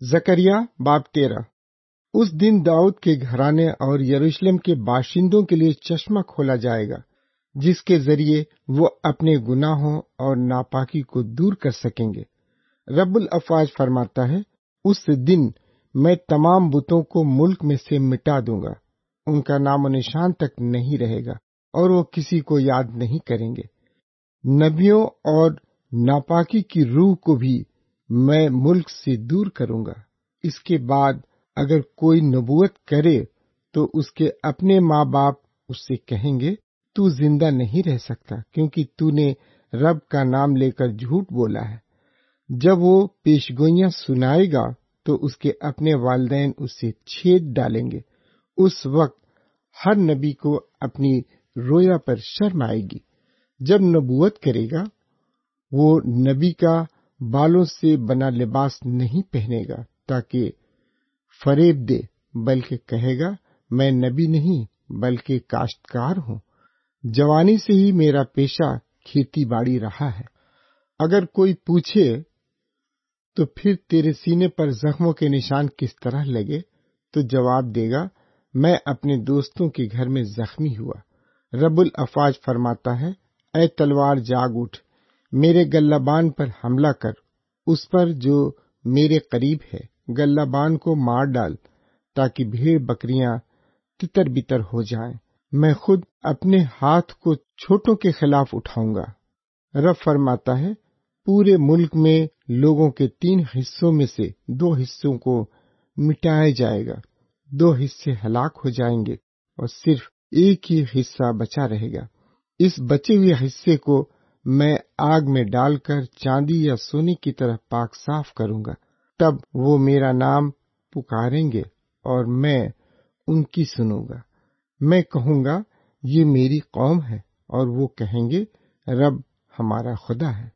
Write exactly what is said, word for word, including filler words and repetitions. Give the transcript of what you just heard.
زکریا باب تیرہ۔ اس دن داؤد کے گھرانے اور یروشلم کے باشندوں کے لیے چشمہ کھولا جائے گا، جس کے ذریعے وہ اپنے گناہوں اور ناپاکی کو دور کر سکیں گے۔ رب الافواج فرماتا ہے، اس دن میں تمام بتوں کو ملک میں سے مٹا دوں گا، ان کا نام و نشان تک نہیں رہے گا اور وہ کسی کو یاد نہیں کریں گے۔ نبیوں اور ناپاکی کی روح کو بھی میں ملک سے دور کروں گا۔ اس کے بعد اگر کوئی نبوت کرے تو اس کے اپنے ماں باپ اس سے کہیں گے، تو زندہ نہیں رہ سکتا، کیونکہ تو نے رب کا نام لے کر جھوٹ بولا ہے۔ جب وہ پیشگوئیاں سنائے گا تو اس کے اپنے والدین اس سے چھید ڈالیں گے۔ اس وقت ہر نبی کو اپنی رویا پر شرم آئے گی۔ جب نبوت کرے گا وہ نبی کا بالوں سے بنا لباس نہیں پہنے گا تاکہ فریب دے، بلکہ کہے گا، میں نبی نہیں بلکہ کاشتکار ہوں، جوانی سے ہی میرا پیشہ کھیتی باڑی رہا ہے۔ اگر کوئی پوچھے تو پھر تیرے سینے پر زخموں کے نشان کس طرح لگے، تو جواب دے گا، میں اپنے دوستوں کے گھر میں زخمی ہوا۔ رب الافواج فرماتا ہے، اے تلوار جاگ اٹھ، میرے گلہبان پر حملہ کر، اس پر جو میرے قریب ہے، گلہبان کو مار ڈال تاکہ بھیڑ بکریاں تتر بتر ہو جائیں۔ میں خود اپنے ہاتھ کو چھوٹوں کے خلاف اٹھاؤں گا۔ رب فرماتا ہے، پورے ملک میں لوگوں کے تین حصوں میں سے دو حصوں کو مٹایا جائے گا، دو حصے ہلاک ہو جائیں گے اور صرف ایک ہی حصہ بچا رہے گا۔ اس بچے ہوئے حصے کو میں آگ میں ڈال کر چاندی یا سونے کی طرح پاک صاف کروں گا۔ تب وہ میرا نام پکاریں گے اور میں ان کی سنوں گا۔ میں کہوں گا، یہ میری قوم ہے، اور وہ کہیں گے، رب ہمارا خدا ہے۔